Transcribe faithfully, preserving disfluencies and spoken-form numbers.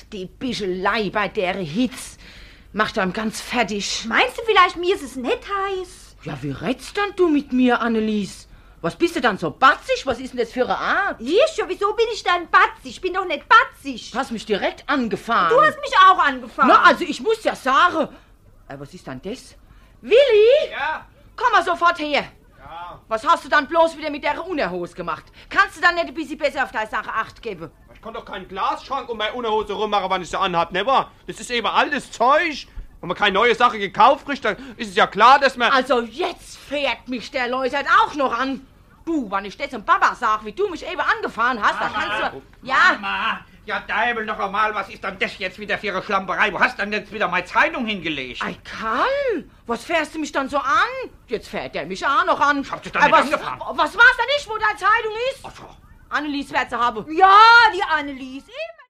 die Bischelei bei der Hitze macht einem ganz fertig. Meinst du vielleicht, mir ist es nicht heiß? Ja, wie redst dann du mit mir, Annelies? Was bist du dann so batzig? Was ist denn das für eine Art? Ich schon, wieso bin ich dann batzig? Ich bin doch nicht batzig. Du hast mich direkt angefahren. Du hast mich auch angefahren. Na, also ich muss ja sagen. Äh, was ist dann das? Willi? Ja? Komm mal sofort her. Ja. Was hast du dann bloß wieder mit der Unterhose gemacht? Kannst du dann nicht ein bisschen besser auf deine Sache Acht geben? Ich kann doch keinen Glasschrank um meine Unterhose rummachen, wann ich sie anhab, ne wahr? Das ist eben altes Zeug. Wenn man keine neue Sache gekauft kriegt, dann ist es ja klar, dass man... Also jetzt fährt mich der Läusert auch noch an. Du, wann ich das zum Papa sag, wie du mich eben angefahren hast, da kannst du... Ja, Mama, ja, Deibel, noch einmal, was ist denn das jetzt wieder für eine Schlamperei? Wo hast du denn jetzt wieder meine Zeitung hingelegt? ei Karl, was fährst du mich dann so an? Jetzt fährt der mich auch noch an. Ich hab dich doch Äh, nicht was, angefahren. was war's da nicht, wo deine Zeitung ist? Ach so. Annelies wird sie haben. Ja, die Annelies. Immer.